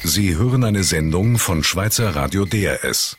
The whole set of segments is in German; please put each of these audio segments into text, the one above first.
Sie hören eine Sendung von Schweizer Radio DRS.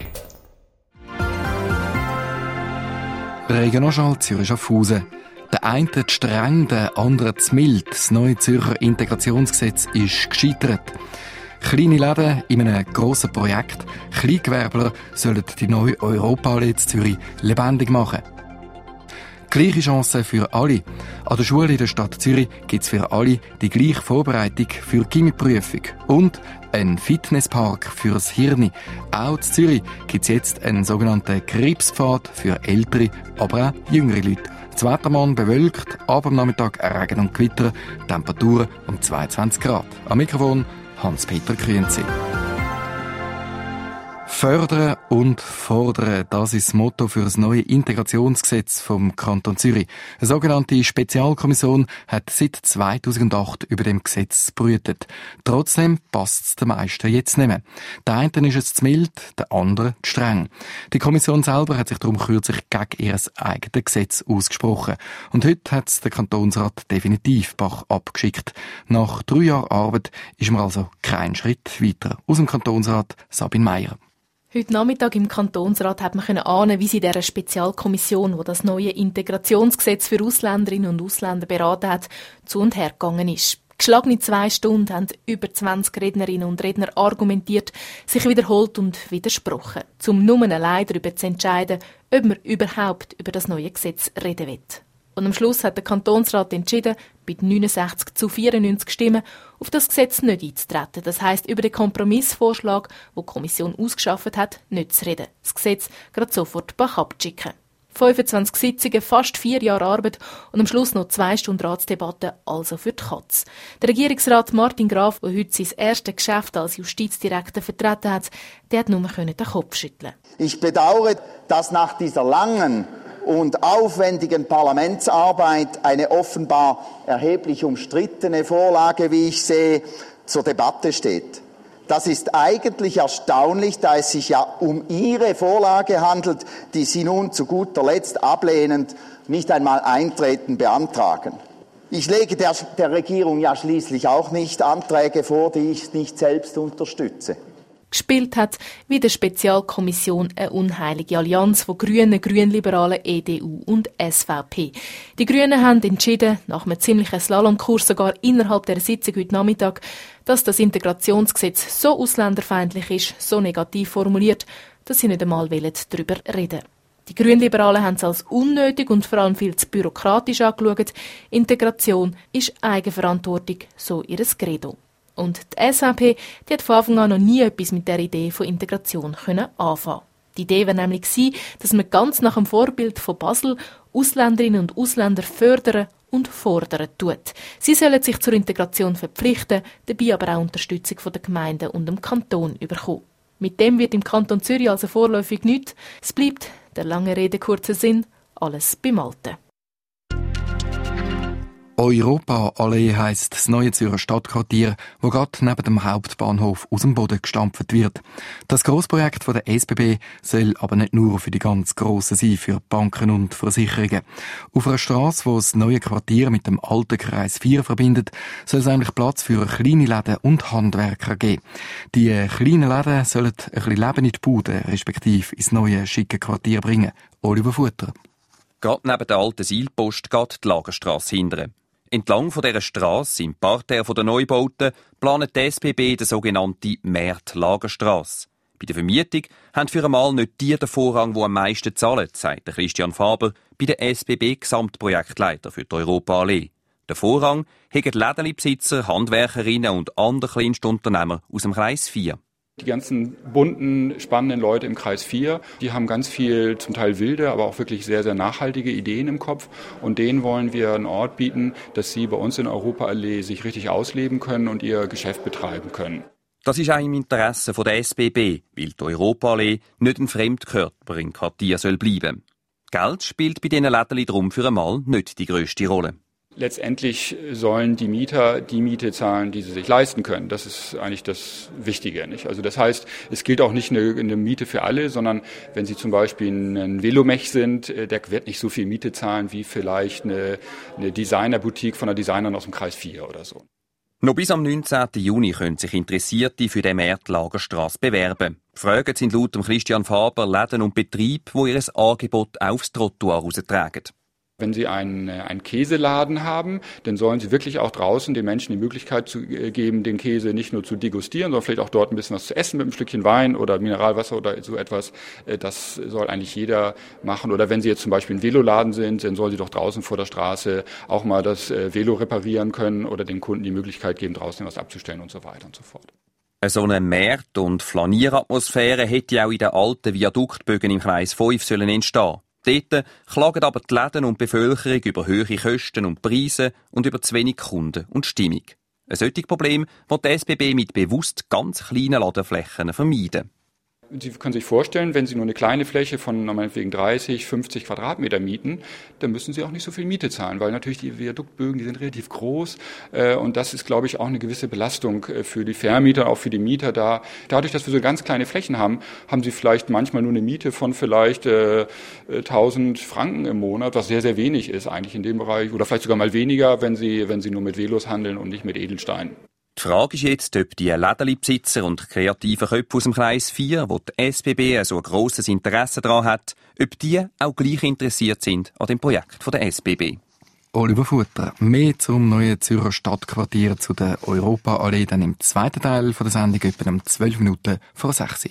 Regionalschall Zürich-Schaffhausen. Der eine zu streng, der andere zu mild. Das neue Zürcher Integrationsgesetz ist gescheitert. Kleine Läden in einem grossen Projekt, Kleingewerbler, sollen die neue Europaallee in Zürich lebendig machen. Gleiche Chancen für alle. An der Schule in der Stadt Zürich gibt es für alle die gleiche Vorbereitung für die Gimmi-Prüfung. Und ein Fitnesspark fürs Hirn. Auch in Zürich gibt es jetzt einen sogenannten Krebspfad für ältere, aber auch jüngere Leute. Das Wettermann bewölkt, ab am Nachmittag Regen und Gewitter, Temperaturen um 22 Grad. Am Mikrofon Hans-Peter Grünzi. Fördern und fordern, das ist das Motto für das neue Integrationsgesetz vom Kanton Zürich. Eine sogenannte Spezialkommission hat seit 2008 über dem Gesetz brütet. Trotzdem passt es den meisten jetzt nicht mehr. Der eine ist es zu mild, der andere zu streng. Die Kommission selber hat sich darum kürzlich gegen ihr eigenes Gesetz ausgesprochen. Und heute hat es der Kantonsrat definitiv Bach abgeschickt. Nach 3 Jahren Arbeit ist man also keinen Schritt weiter. Aus dem Kantonsrat Sabine Meier. Heute Nachmittag im Kantonsrat hat man ahnen, wie sie dieser Spezialkommission, die das neue Integrationsgesetz für Ausländerinnen und Ausländer beraten hat, zu und her gegangen ist. Geschlagene 2 Stunden haben über 20 Rednerinnen und Redner argumentiert, sich wiederholt und widersprochen, um nur allein darüber zu entscheiden, ob man überhaupt über das neue Gesetz reden will. Und am Schluss hat der Kantonsrat entschieden, mit 69 zu 94 Stimmen auf das Gesetz nicht einzutreten. Das heisst, über den Kompromissvorschlag, den die Kommission ausgeschafft hat, nicht zu reden. Das Gesetz gerade sofort Bach abzuschicken. 25 Sitzungen, fast 4 Jahre Arbeit und am Schluss noch 2 Stunden Ratsdebatte, also für die Katz. Der Regierungsrat Martin Graf, der heute sein erstes Geschäft als Justizdirektor vertreten hat, der hat nur den Kopf schütteln. Ich bedauere, dass nach dieser langen und aufwendigen Parlamentsarbeit eine offenbar erheblich umstrittene Vorlage, wie ich sehe, zur Debatte steht. Das ist eigentlich erstaunlich, da es sich ja um Ihre Vorlage handelt, die Sie nun zu guter Letzt ablehnend nicht einmal Eintreten beantragen. Ich lege der Regierung ja schließlich auch nicht Anträge vor, die ich nicht selbst unterstütze. Gespielt hat wie der Spezialkommission eine unheilige Allianz von Grünen, Grünliberalen, EDU und SVP. Die Grünen haben entschieden, nach einem ziemlichen Slalomkurs sogar innerhalb der Sitzung heute Nachmittag, dass das Integrationsgesetz so ausländerfeindlich ist, so negativ formuliert, dass sie nicht einmal darüber reden wollen. Die Grünliberalen haben es als unnötig und vor allem viel zu bürokratisch angeschaut. Integration ist Eigenverantwortung, so ihr Credo. Und die SVP, die hat von Anfang an noch nie etwas mit der Idee von Integration anfangen. Die Idee war nämlich, dass man ganz nach dem Vorbild von Basel Ausländerinnen und Ausländer fördern und fordern tut. Sie sollen sich zur Integration verpflichten, dabei aber auch Unterstützung von den Gemeinden und dem Kanton bekommen. Mit dem wird im Kanton Zürich also vorläufig nichts. Es bleibt, der lange Rede, kurzer Sinn, alles beim Alten. Europaallee heisst das neue Zürcher Stadtquartier, wo gerade neben dem Hauptbahnhof aus dem Boden gestampft wird. Das Grossprojekt von der SBB soll aber nicht nur für die ganz Grossen sein, für Banken und Versicherungen. Auf einer Strasse, die das neue Quartier mit dem alten Kreis 4 verbindet, soll es eigentlich Platz für kleine Läden und Handwerker geben. Die kleinen Läden sollen ein bisschen Leben in die Bude, respektive ins neue schicke Quartier bringen. Oliver Futter. Gerade neben der alten Seilpost geht die Lagerstrasse hindern. Entlang von dieser Strasse, im Parterre der Neubauten, planet die SBB die sogenannte Märt-Lagerstrasse. Bei der Vermietung haben für einmal nicht die den Vorrang, die am meisten zahlen, sagt Christian Faber, bei der SBB-Gesamtprojektleiter für die Europaallee. Den Vorrang haben Lädenbesitzer, Handwerkerinnen und andere Kleinstunternehmer aus dem Kreis 4. Die ganzen bunten, spannenden Leute im Kreis 4, die haben ganz viel, zum Teil wilde, aber auch wirklich sehr, sehr nachhaltige Ideen im Kopf. Und denen wollen wir einen Ort bieten, dass sie bei uns in Europaallee sich richtig ausleben können und ihr Geschäft betreiben können. Das ist auch im Interesse der SBB, weil die Europaallee nicht ein Fremdkörper im Quartier soll bleiben. Geld spielt bei diesen Läden darum für einmal nicht die grösste Rolle. Letztendlich sollen die Mieter die Miete zahlen, die sie sich leisten können. Das ist eigentlich das Wichtige, nicht? Also das heißt, es gilt auch nicht eine Miete für alle, sondern wenn Sie zum Beispiel ein Velomech sind, der wird nicht so viel Miete zahlen wie vielleicht eine Designerboutique von einer Designerin aus dem Kreis 4 oder so. Noch bis am 19. Juni können sich Interessierte für den Markt Lagerstrasse bewerben. Fragen sind laut Christian Faber Läden und Betriebe, die ihr Angebot aufs Trottoir raustragen. Wenn Sie einen Käseladen haben, dann sollen Sie wirklich auch draußen den Menschen die Möglichkeit geben, den Käse nicht nur zu degustieren, sondern vielleicht auch dort ein bisschen was zu essen mit einem Stückchen Wein oder Mineralwasser oder so etwas. Das soll eigentlich jeder machen. Oder wenn Sie jetzt zum Beispiel ein Veloladen sind, dann sollen Sie doch draußen vor der Straße auch mal das Velo reparieren können oder den Kunden die Möglichkeit geben, draußen was abzustellen und so weiter und so fort. So eine Markt- und Flanieratmosphäre hätte auch in den alten Viaduktbögen im Kreis 5 sollen entstehen. Dort klagen aber die Läden und die Bevölkerung über hohe Kosten und Preise und über zu wenig Kunden und Stimmung. Ein solches Problem will die SBB mit bewusst ganz kleinen Ladenflächen vermeiden. Sie können sich vorstellen, wenn Sie nur eine kleine Fläche von meinetwegen 30, 50 Quadratmeter mieten, dann müssen Sie auch nicht so viel Miete zahlen, weil natürlich die Viaduktbögen, die sind relativ groß und das ist, glaube ich, auch eine gewisse Belastung für die Vermieter, auch für die Mieter da. Dadurch, dass wir so ganz kleine Flächen haben, haben Sie vielleicht manchmal nur eine Miete von vielleicht 1.000 Franken im Monat, was sehr, sehr wenig ist eigentlich in dem Bereich oder vielleicht sogar mal weniger, wenn Sie nur mit Velos handeln und nicht mit Edelsteinen. Die Frage ist jetzt, ob die Lädenbesitzer und kreativen Köpfe aus dem Kreis 4, wo die SBB so ein grosses Interesse daran hat, ob die auch gleich interessiert sind an dem Projekt der SBB. Oliver Futter, mehr zum neuen Zürcher Stadtquartier zu der Europaallee dann im zweiten Teil der Sendung, etwa um 12 Minuten vor 6 Uhr.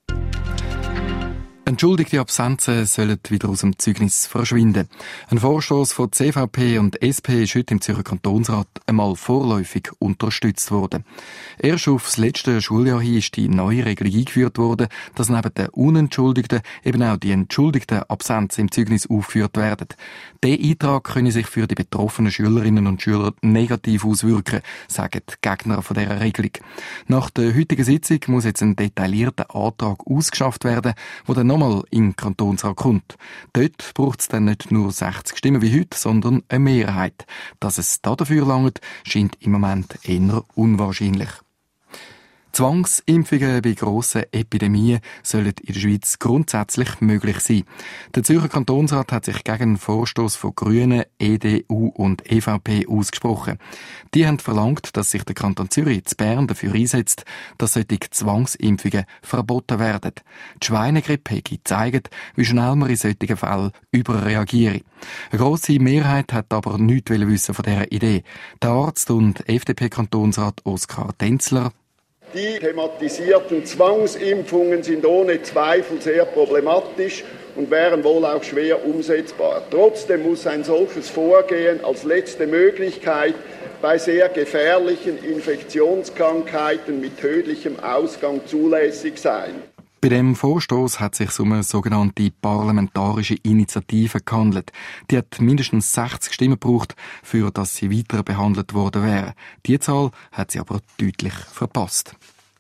Entschuldigte Absenzen sollen wieder aus dem Zeugnis verschwinden. Ein Vorstoss von CVP und SP ist heute im Zürcher Kantonsrat einmal vorläufig unterstützt worden. Erst aufs letzte Schuljahr hin ist die neue Regelung eingeführt worden, dass neben den Unentschuldigten eben auch die entschuldigten Absenzen im Zeugnis aufgeführt werden. Der Eintrag könne sich für die betroffenen Schülerinnen und Schüler negativ auswirken, sagen die Gegner von dieser Regelung. Nach der heutigen Sitzung muss jetzt ein detaillierter Antrag ausgeschafft werden, der dann nochmal in den Kantonsrat kommt. Dort braucht es dann nicht nur 60 Stimmen wie heute, sondern eine Mehrheit. Dass es dafür langt, scheint im Moment eher unwahrscheinlich. Zwangsimpfungen bei grossen Epidemien sollen in der Schweiz grundsätzlich möglich sein. Der Zürcher Kantonsrat hat sich gegen einen Vorstoss von Grünen, EDU und EVP ausgesprochen. Die haben verlangt, dass sich der Kanton Zürich in Bern dafür einsetzt, dass solche Zwangsimpfungen verboten werden. Die Schweinegrippe hat gezeigt, wie schnell man in solchen Fällen überreagiert. Eine grosse Mehrheit hat aber nichts wissen von dieser Idee. Der Arzt und FDP-Kantonsrat Oskar Denzler: Die thematisierten Zwangsimpfungen sind ohne Zweifel sehr problematisch und wären wohl auch schwer umsetzbar. Trotzdem muss ein solches Vorgehen als letzte Möglichkeit bei sehr gefährlichen Infektionskrankheiten mit tödlichem Ausgang zulässig sein. Bei dem Vorstoss hat es sich um eine sogenannte parlamentarische Initiative gehandelt. Die hat mindestens 60 Stimmen gebraucht, für dass sie weiter behandelt worden wäre. Die Zahl hat sie aber deutlich verpasst.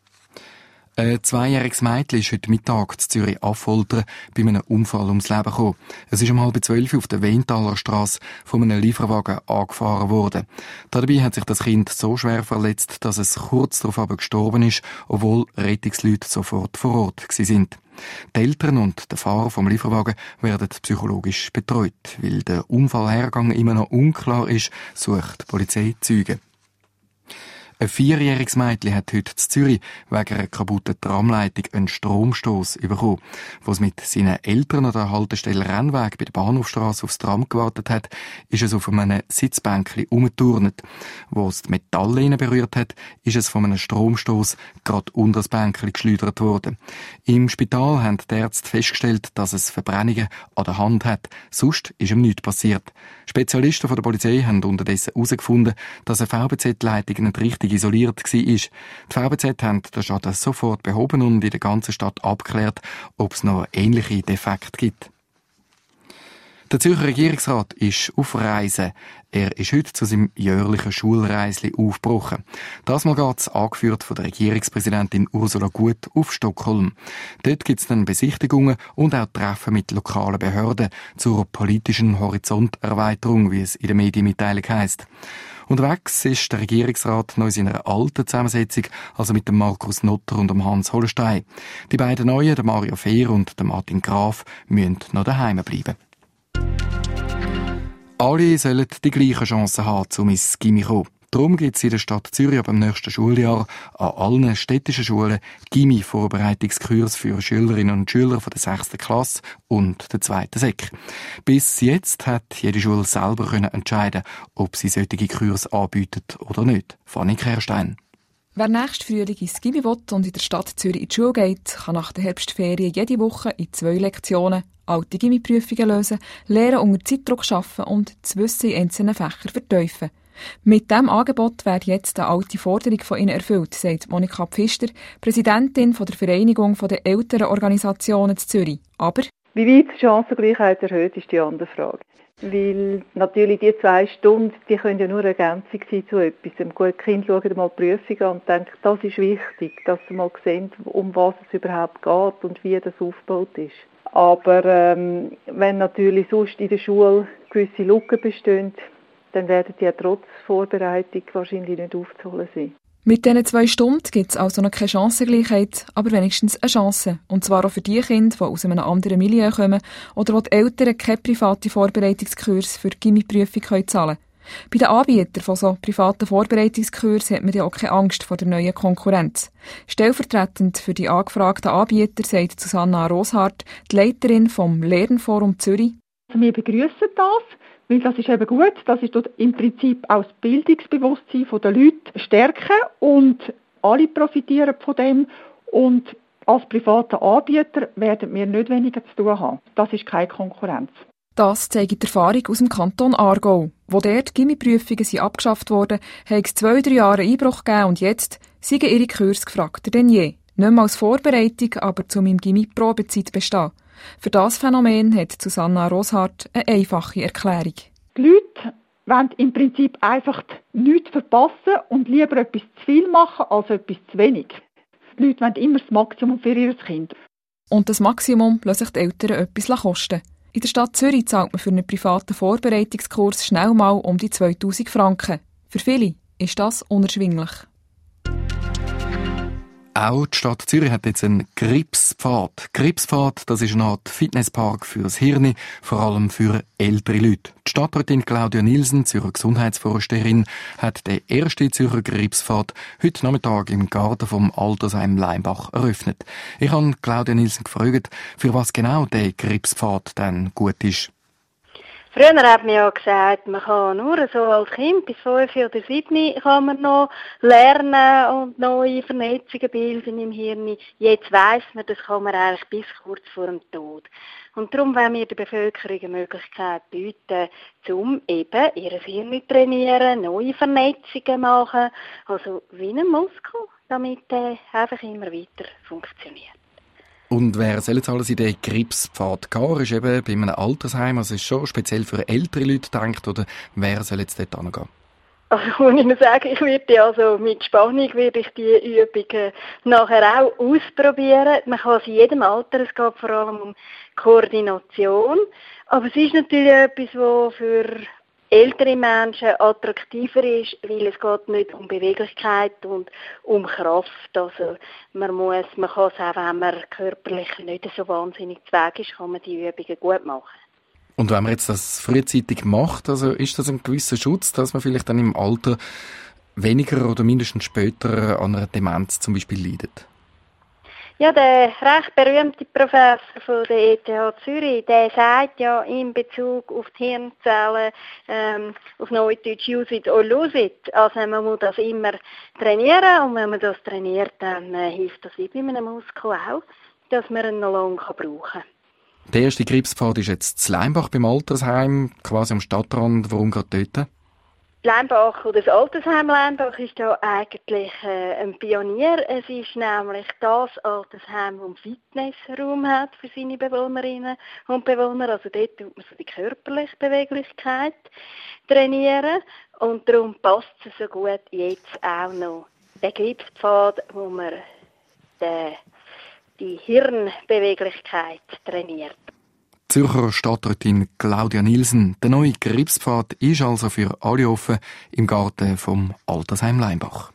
Ein 2-jähriges Mädchen ist heute Mittag in Zürich-Affoltern bei einem Unfall ums Leben gekommen. Es ist um 11:30 auf der Weintaler Strasse von einem Lieferwagen angefahren worden. Dabei hat sich das Kind so schwer verletzt, dass es kurz darauf aber gestorben ist, obwohl Rettungsleute sofort vor Ort sind. Die Eltern und der Fahrer vom Lieferwagen werden psychologisch betreut. Weil der Unfallhergang immer noch unklar ist, sucht die Polizei Zeugen. Ein 4-jähriges Mädchen hat heute in Zürich wegen einer kaputten Tramleitung einen Stromstoß bekommen. Als es mit seinen Eltern an der Haltestelle Rennweg bei der Bahnhofstrasse aufs Tram gewartet hat, ist es auf einem Sitzbänkchen umgeturnt. Als es die Metalllehne berührt hat, ist es von einem Stromstoß gerade unter das Bänkchen geschleudert worden. Im Spital haben die Ärzte festgestellt, dass es Verbrennungen an der Hand hat. Sonst ist ihm nichts passiert. Spezialisten von der Polizei haben unterdessen herausgefunden, dass eine VBZ-Leitung nicht richtig isoliert war. Die VBZ haben den Schaden sofort behoben und in der ganzen Stadt abgeklärt, ob es noch ähnliche Defekte gibt. Der Zürcher Regierungsrat ist auf Reisen. Er ist heute zu seinem jährlichen Schulreisli aufgebrochen. Das Mal geht's, angeführt von der Regierungspräsidentin Ursula Gut, auf Stockholm. Dort gibt's dann Besichtigungen und auch Treffen mit lokalen Behörden zur politischen Horizonterweiterung, wie es in der Medienmitteilung heisst. Unterwegs ist der Regierungsrat noch in seiner alten Zusammensetzung, also mit dem Markus Notter und dem Hans Hollenstein. Die beiden Neuen, der Mario Fehr und der Martin Graf, müssen noch daheim bleiben. Alle sollen die gleichen Chancen haben, um ins Gymi zu kommen. Darum gibt es in der Stadt Zürich ab dem nächsten Schuljahr an allen städtischen Schulen Gymi-Vorbereitungskurs für Schülerinnen und Schüler von der 6. Klasse und der 2. Sek. Bis jetzt hat jede Schule selber entscheiden, ob sie solche Kurse anbietet oder nicht. Fanny Kehrstein. Wer nächsten Frühling ins Gymi will und in der Stadt Zürich in die Schule geht, kann nach der Herbstferien jede Woche in 2 Lektionen alte Gymi-Prüfungen lösen, lernen, unter Zeitdruck arbeiten und das Wissen in einzelnen Fächern vertiefen. Mit diesem Angebot wird jetzt eine alte Forderung von Ihnen erfüllt, sagt Monika Pfister, Präsidentin der Vereinigung der älteren Organisationen zu Zürich. Aber wie weit die Chancengleichheit erhöht, ist die andere Frage. Weil natürlich die 2 Stunden, die können ja nur eine Ergänzung sein zu etwas. Gut, die Kinder schauen mal die Prüfung an und denken, das ist wichtig, dass sie mal sehen, um was es überhaupt geht und wie das aufgebaut ist. Aber wenn natürlich sonst in der Schule gewisse Lücken bestehen, dann werden die ja trotz Vorbereitung wahrscheinlich nicht aufzuholen sein. Mit diesen 2 Stunden gibt es also noch keine Chancengleichheit, aber wenigstens eine Chance. Und zwar auch für die Kinder, die aus einem anderen Milieu kommen oder wo die Eltern keine private Vorbereitungskurs für die Gymi-Prüfung zahlen können. Bei den Anbietern von so privaten Vorbereitungskursen hat man ja auch keine Angst vor der neuen Konkurrenz. Stellvertretend für die angefragten Anbieter sagt Susanna Roshardt, die Leiterin vom Lernforum Zürich. Wir begrüßen das, weil das ist eben gut. Das ist im Prinzip auch das Bildungsbewusstsein der Leute stärken und alle profitieren von dem. Und als privater Anbieter werden wir nicht weniger zu tun haben. Das ist keine Konkurrenz. Das zeigt die Erfahrung aus dem Kanton Aargau. Wo dort Gymi-Prüfungen abgeschafft wurden, hat es 2-3 Jahre Einbruch gegeben und jetzt sind ihre Kurse gefragter denn je. Nicht mehr als Vorbereitung, aber um im Gymi-Probezeit bestehen. Für das Phänomen hat Susanna Roshardt eine einfache Erklärung. Die Leute wollen im Prinzip einfach nichts verpassen und lieber etwas zu viel machen als etwas zu wenig. Die Leute wollen immer das Maximum für ihr Kind. Und das Maximum lassen sich die Eltern etwas kosten. In der Stadt Zürich zahlt man für einen privaten Vorbereitungskurs schnell mal um die 2000 Franken. Für viele ist das unerschwinglich. Auch die Stadt Zürich hat jetzt einen Gripspfad. Gripspfad, das ist eine Art Fitnesspark fürs Hirn, vor allem für ältere Leute. Die Stadträtin Claudia Nielsen, Zürcher Gesundheitsvorsteherin, hat den ersten Zürcher Gripspfad heute Nachmittag im Garten vom Altersheim Leimbach eröffnet. Ich habe Claudia Nielsen gefragt, für was genau der Gripspfad denn gut ist. Früher hat man ja gesagt, man kann nur so als Kind bis 5 oder 7 kann man noch lernen und neue Vernetzungen bilden im Hirn. Jetzt weiss man, das kann man eigentlich bis kurz vor dem Tod. Und darum wollen wir der Bevölkerung eine Möglichkeit bieten, um eben ihr Hirn zu trainieren, neue Vernetzungen machen, also wie ein Muskel, damit er einfach immer weiter funktioniert. Und wer soll jetzt alles in den Gripspfad gehen? Ist eben bei einem Altersheim, also ist schon speziell für ältere Leute gedacht, oder wer soll jetzt dort hingehen? Also muss ich nur sagen, mit Spannung werde ich die Übungen nachher auch ausprobieren. Man kann es in jedem Alter, es geht vor allem um Koordination. Aber es ist natürlich etwas, was für ältere Menschen attraktiver ist, weil es geht nicht um Beweglichkeit und um Kraft. Also man kann es auch, wenn man körperlich nicht so wahnsinnig zu Weg ist, kann man die Übungen gut machen. Und wenn man jetzt das frühzeitig macht, also ist das ein gewisser Schutz, dass man vielleicht dann im Alter weniger oder mindestens später an einer Demenz zum Beispiel leidet? Ja, der recht berühmte Professor von der ETH Zürich, der sagt ja in Bezug auf die Hirnzellen, auf Neudeutsch use it or lose it. Also man muss das immer trainieren und wenn man das trainiert, dann hilft das wie bei einem Muskel auch, dass man ihn noch lange brauchen kann. Der erste Gripspfad ist jetzt in Leimbach beim Altersheim, quasi am Stadtrand. Warum gerade dort? Leimbach oder das Altersheim Leimbach ist ja eigentlich ein Pionier. Es ist nämlich das Altersheim, das einen Fitnessraum hat für seine Bewohnerinnen und Bewohner. Also dort tut man so die körperliche Beweglichkeit trainieren und darum passt es so gut jetzt auch noch. Der Gripspfad, wo man die Hirnbeweglichkeit trainiert. Zürcher Stadträtin Claudia Nielsen. Der neue Gripspfad ist also für alle offen im Garten vom Altersheim Leimbach.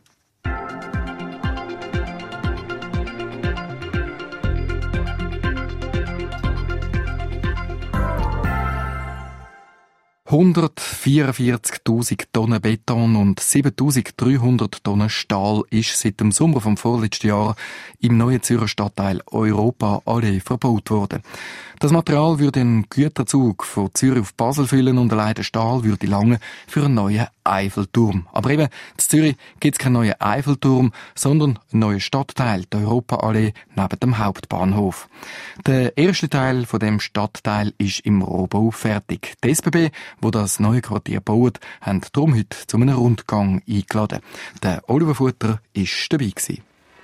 44.000 Tonnen Beton und 7.300 Tonnen Stahl ist seit dem Sommer vom vorletzten Jahr im neuen Zürcher Stadtteil Europa-Allee verbaut worden. Das Material würde einen Güterzug von Zürich auf Basel füllen und allein der Stahl würde lange für einen neuen Eiffelturm. Aber eben, in Zürich gibt es keinen neuen Eiffelturm, sondern einen neuen Stadtteil, die Europa-Allee neben dem Hauptbahnhof. Der erste Teil von dem Stadtteil ist im Rohbau fertig. Die SBB, wo das neue Quartier baut, haben darum heute zu einem Rundgang eingeladen. Der Oliver Futter war dabei gewesen.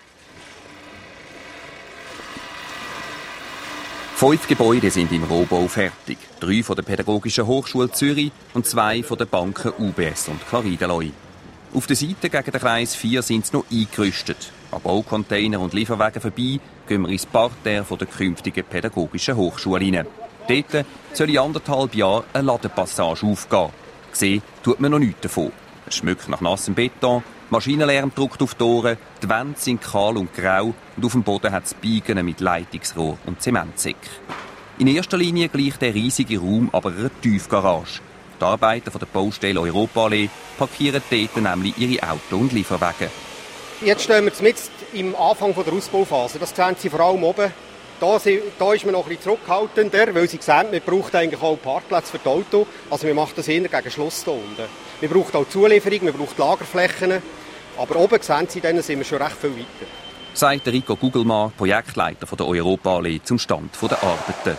5 Gebäude sind im Rohbau fertig. 3 von der Pädagogischen Hochschule Zürich und 2 von den Banken UBS und Clarideloi. Auf der Seite gegen den Kreis 4 sind sie noch eingerüstet. An Baucontainer und Lieferwagen vorbei gehen wir ins Parterre von der künftigen Pädagogischen Hochschule rein. Dort soll in 1,5 Jahren eine Ladepassage aufgehen. Gesehen tut man noch nichts davon. Es schmeckt nach nassem Beton, Maschinenlärm drückt auf die Ohren, die Wände sind kahl und grau und auf dem Boden hat es Biegen mit Leitungsrohr und Zementsäck. In erster Linie gleicht der riesige Raum aber einer Tiefgarage. Die Arbeiter von der Baustelle Europa-Allee parkieren dort nämlich ihre Auto- und Lieferwagen. Jetzt stehen wir mitten im Anfang der Ausbauphase. Das sehen Sie vor allem oben. Da ist man noch ein bisschen zurückhaltender, weil Sie sehen, man braucht eigentlich auch Parkplätze für die Autos. Also wir machen das eher gegen Schluss hier unten. Wir brauchen auch Zulieferung, wir brauchen Lagerflächen. Aber oben sehen Sie, dann sind wir schon recht viel weiter. Sagt Rico Gugelmann, Projektleiter von der Europa-Allee, zum Stand der Arbeiten.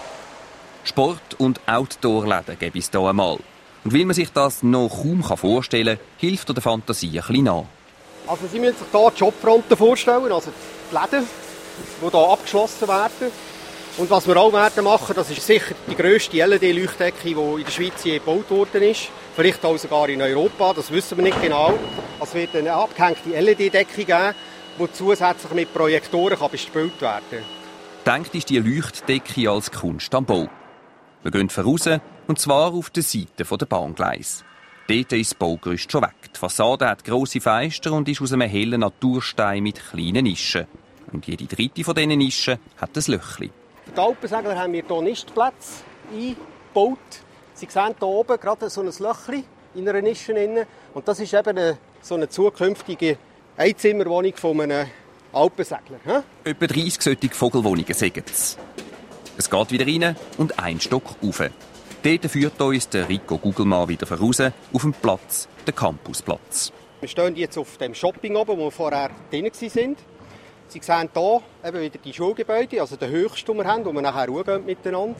Sport- und Outdoor-Läden gäbe es hier einmal. Und weil man sich das noch kaum vorstellen kann, hilft der Fantasie ein bisschen nach. Also Sie müssen sich hier die Jobfronten vorstellen, also die Läden, die hier abgeschlossen werden. Und was wir auch werden machen, das ist sicher die grösste LED-Leuchtdecke, die in der Schweiz je gebaut worden ist. Vielleicht auch sogar in Europa, das wissen wir nicht genau. Es wird eine abgehängte LED-Decke geben, die zusätzlich mit Projektoren bespielt werden kann. Denkt ist die Leuchtdecke als Kunst am Bau. Wir gehen voraus, und zwar auf der Seite der Bahngleise. Dort ist das Baugerüst schon weg. Die Fassade hat grosse Fenster und ist aus einem hellen Naturstein mit kleinen Nischen. Und jede dritte von diesen Nischen hat ein Löchchen. Für die Alpensegler haben wir hier Nistplätze eingebaut. Sie sehen hier oben gerade so ein Löchchen in einer Nische. Und das ist eben so eine zukünftige Einzimmerwohnung von einem Alpensegler. Etwa 30 solche Vogelwohnungen sagen es. Es geht wieder rein und ein Stock rauf. Dort führt uns der Rico Gugelmann wieder voraus auf dem Platz, den Campusplatz. Wir stehen jetzt auf dem Shopping oben, wo wir vorher drin waren. Sie sehen hier eben wieder die Schulgebäude, also den höchsten, den wir haben, wo wir nachher schauen miteinander.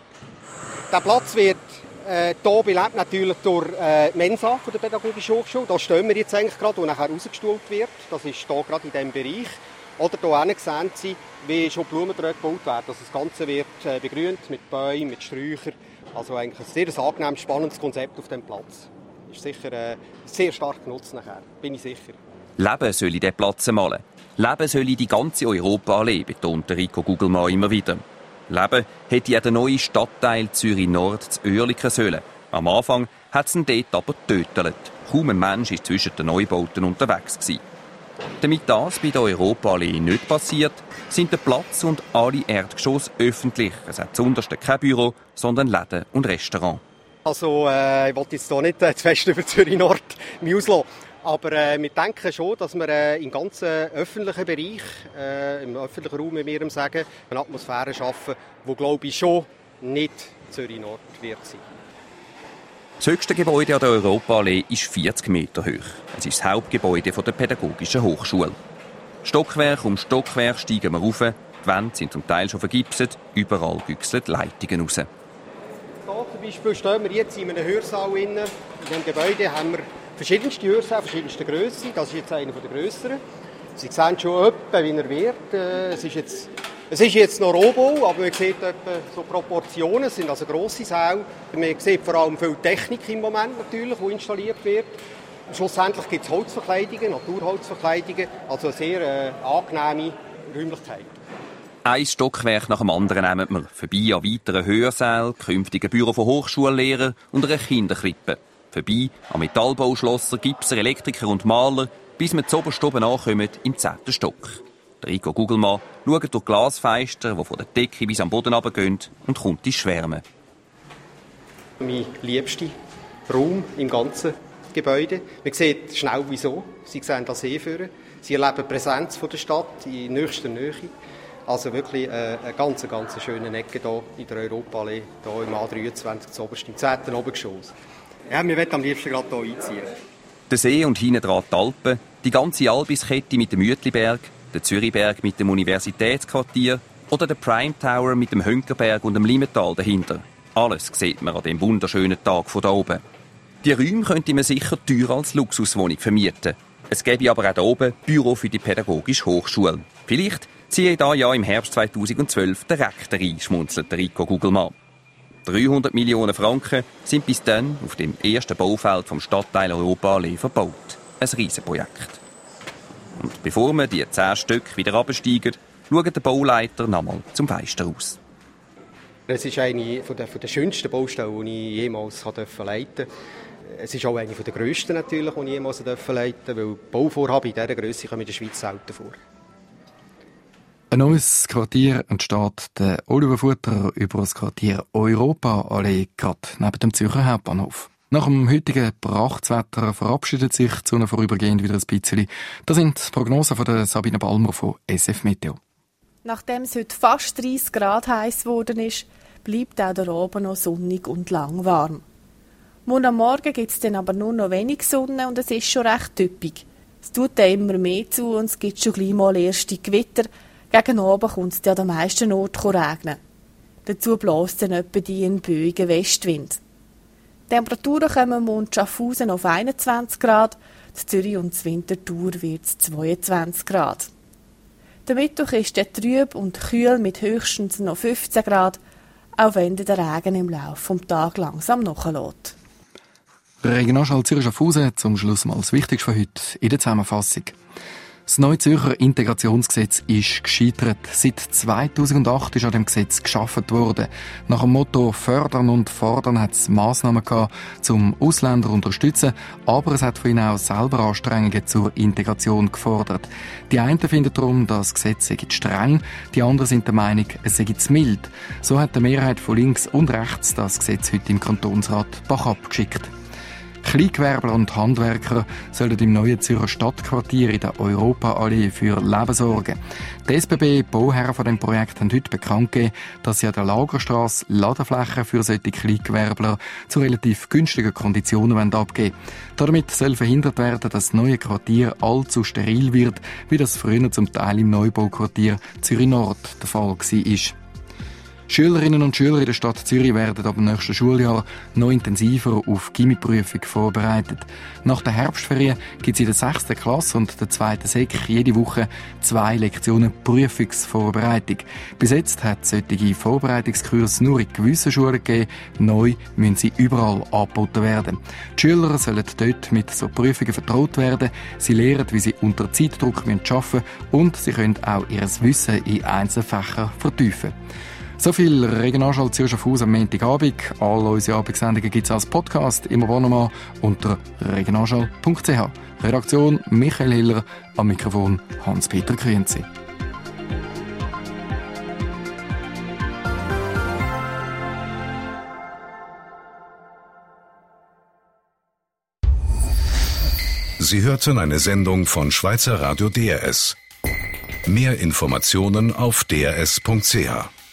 Der Platz wird hier belebt natürlich durch die Mensa von der Pädagogischen Hochschule. Da stehen wir jetzt eigentlich gerade, wo nachher rausgestuhlt wird. Das ist hier gerade in diesem Bereich. Oder hier hinten sehen Sie, wie schon Blumentröge gebaut werden. Also das Ganze wird begrünt mit Bäumen, mit Sträuchern. Also eigentlich ein sehr angenehmes, spannendes Konzept auf diesem Platz. Ist sicher sehr stark genutzt nachher, bin ich sicher. Leben soll in diesen Platz malen. Leben soll in die ganze Europa-Allee, betont Rico Gugelmann immer wieder. Leben hätte ja der neue Stadtteil Zürich-Nord zu Oerlikon sollen. Am Anfang hat es ihn dort aber getötet. Kaum ein Mensch war zwischen den Neubauten unterwegs gewesen. Damit das bei der Europa-Allee nicht passiert, sind der Platz und alle Erdgeschosse öffentlich. Es hat zuunterst kein Büro, sondern Läden und Restaurant. Also, ich wollte jetzt hier nicht zu fest über Zürich-Nord auslassen. Aber wir denken schon, dass wir im ganzen öffentlichen Bereich, im öffentlichen Raum, wie wir sagen, eine Atmosphäre schaffen, die, glaube ich, schon nicht Zürich-Nord wird sein. Das höchste Gebäude an der Europa-Allee ist 40 Meter hoch. Es ist das Hauptgebäude der Pädagogischen Hochschule. Stockwerk um Stockwerk steigen wir rauf. Die Wände sind zum Teil schon vergipset, überall güchseln Leitungen raus. Hier zum Beispiel stehen wir jetzt in einem Hörsaal. In diesem Gebäude haben wir verschiedenste Hörsäle, verschiedenste Grössen. Das ist jetzt einer der grösseren. Sie sehen schon etwa, wie er wird. Es ist jetzt noch Rohbau, aber man sieht etwa so Proportionen. Es sind also grosse Säle. Man sieht vor allem viel Technik im Moment natürlich, die installiert wird. Schlussendlich gibt es Holzverkleidungen, Naturholzverkleidungen. Also eine sehr angenehme Räumlichkeit. Ein Stockwerk nach dem anderen nehmen wir. Vorbei an weiteren Hörsälen, künftigen Büro von Hochschullehrern und einer Kinderkrippe. Vorbei an Metallbauschlosser, Gipser, Elektriker und Maler, bis wir zu oberst oben ankommen, im 10. Stock. Der Rico Gugelmann schaut durch Glasfenster, die von der Decke bis am Boden runtergehen, und kommt ins Schwärmen. Meine liebste Raum im ganzen Gebäude. Man sieht schnell wieso. Sie sehen das führen. Sie erleben die Präsenz von der Stadt in nächster Nähe. Also wirklich eine ganz schöne Ecke hier in der Europaallee, hier im A23, zuoberst im 10. Obergeschoss. Ja, wir wollen am liebsten gerade hier einziehen. Der See und hinten dran die Alpen, die ganze Albiskette mit dem Uetliberg, der Zürichberg mit dem Universitätsquartier oder der Prime Tower mit dem Hönkerberg und dem Limmental dahinter. Alles sieht man an dem wunderschönen Tag von da oben. Die Räume könnte man sicher teurer als Luxuswohnung vermieten. Es gäbe aber auch da oben Büro für die Pädagogische Hochschule. Vielleicht ziehe da ja im Herbst 2012 der Rektor ein, schmunzelt der Rico Gugelmann. 300 Millionen Franken sind bis dann auf dem ersten Baufeld vom Stadtteil Europaallee verbaut. Ein Riesenprojekt. Und bevor wir die 10 Stück wieder absteigen, schaut der Bauleiter nochmal zum Fenster aus. Es ist eine der schönsten Baustellen, die ich jemals leiten durfte. Es ist auch eine der grössten, natürlich, die ich jemals leiten durfte, weil Bauvorhaben in dieser Grösse kommen in der Schweiz selten vor. Ein neues Quartier entsteht der Oliver Futter über das Quartier Europaallee, gerade neben dem Zürcher Hauptbahnhof. Nach dem heutigen Prachtswetter verabschiedet sich die Sonne vorübergehend wieder ein bisschen. Das sind die Prognosen von Sabine Balmer von SF Meteo. Nachdem es heute fast 30 Grad heiß geworden ist, bleibt auch der Abend noch sonnig und lang warm. Morgen am Morgen gibt es dann aber nur noch wenig Sonne und es ist schon recht typisch. Es tut dann immer mehr zu und es gibt schon gleich mal erste Gewitter. Gegen Abend kommt es an den meisten Orten regnen. Dazu bläst dann etwa ein böiger Westwind. Die Temperaturen kommen in Schaffhausen auf 21 Grad, in Zürich und in Winterthur wird es 22 Grad. Der Mittwoch ist der trüb und kühl mit höchstens noch 15 Grad, auch wenn der Regen im Laufe des Tages langsam nachlässt. Regionalschall Zürich Schaffhausen, zum Schluss mal das Wichtigste von heute in der Zusammenfassung. Das neue Zürcher Integrationsgesetz ist gescheitert. Seit 2008 ist an dem Gesetz geschaffen worden. Nach dem Motto «Fördern und Fordern» hat es Massnahmen gehabt, um Ausländer zu unterstützen, aber es hat von ihnen auch selber Anstrengungen zur Integration gefordert. Die einen finden darum, das Gesetz sei zu streng, die anderen sind der Meinung, es sei zu mild. So hat die Mehrheit von links und rechts das Gesetz heute im Kantonsrat backup geschickt. Kleingewerbler und Handwerker sollen im neuen Zürcher Stadtquartier in der Europaallee für Leben sorgen. Die SBB, Bauherren von dem Projekt, haben heute bekannt gegeben, dass sie an der Lagerstrasse Ladeflächen für solche Kleingewerbler zu relativ günstigen Konditionen abgeben wollen. Damit soll verhindert werden, dass das neue Quartier allzu steril wird, wie das früher zum Teil im Neubauquartier Zürich Nord der Fall war. Schülerinnen und Schüler in der Stadt Zürich werden ab dem nächsten Schuljahr noch intensiver auf Gimmi-Prüfung vorbereitet. Nach der Herbstferien gibt es in der 6. Klasse und der 2. Sek jede Woche 2 Lektionen Prüfungsvorbereitung. Bis jetzt hat es solche Vorbereitungskurse nur in gewissen Schulen gegeben. Neu müssen sie überall angeboten werden. Die Schüler sollen dort mit so Prüfungen vertraut werden. Sie lernen, wie sie unter Zeitdruck arbeiten müssen und sie können auch ihr Wissen in Einzelfächern vertiefen. So viel Regionalschall Zürich Schaffhausen am Montagabend. Alle unsere Abendsendungen gibt es als Podcast im Abonnement unter regionalschall.ch. Redaktion Michael Hiller, am Mikrofon Hans-Peter Grünzi. Sie hörten eine Sendung von Schweizer Radio DRS. Mehr Informationen auf drs.ch.